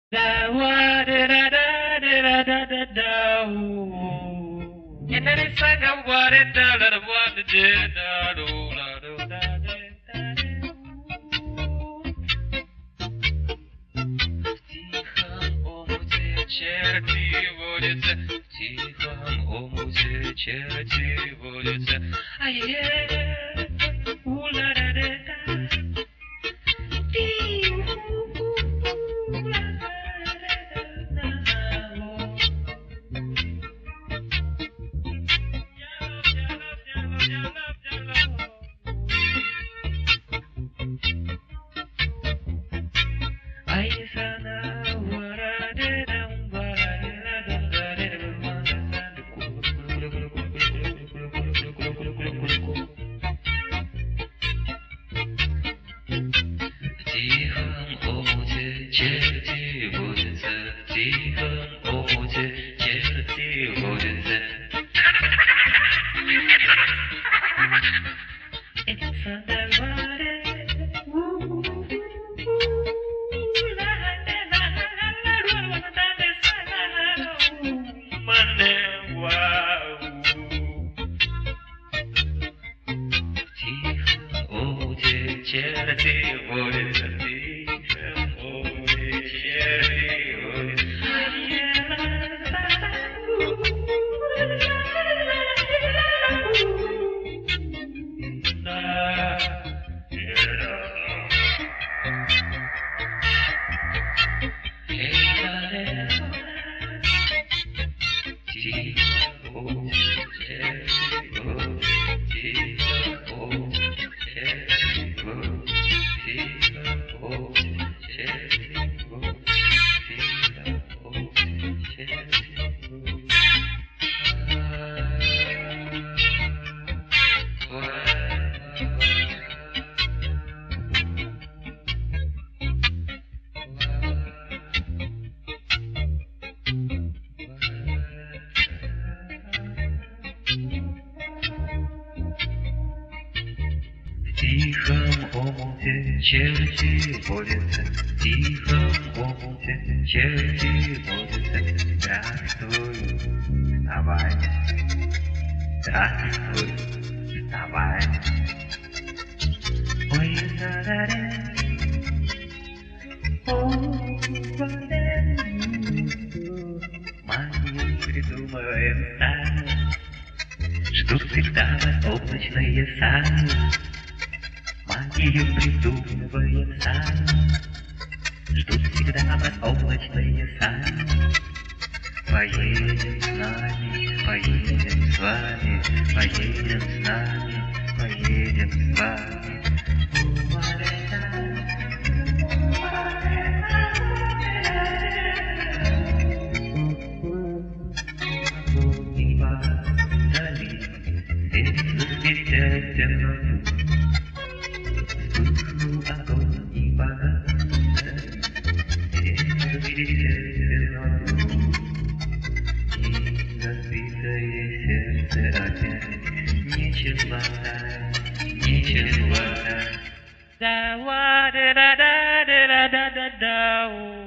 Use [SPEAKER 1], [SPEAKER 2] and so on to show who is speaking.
[SPEAKER 1] Da wa da da da da da da da. And then it's like I'm what it da da da what it did da do da do da da da. В тихом омуте черти водятся, в тихом омуте черти водятся. Ай-яй-яй, у-ла-да-да-да. Черти водятся, в тихом омуте черти водятся. It's underwater. В тихом омуте черти водятся. В тихом омуте черти водятся, в тихом омуте черти водятся. Здравствуй, вставай, здравствуй, вставай. Ой, да-да-да, магию придумываем сами, ждут всегда нас облачные сани. Магию придумываем сами, ждут всегда вас облачные сани. Поедем с нами, поедем с вами, поедем с нами, поедем с вами. Небо вдали, светит темноту. Огонь и погасает, и разбитое сердце опять нечего дать, нечего дать. Да-ва-да-да-да-да-да-да-да.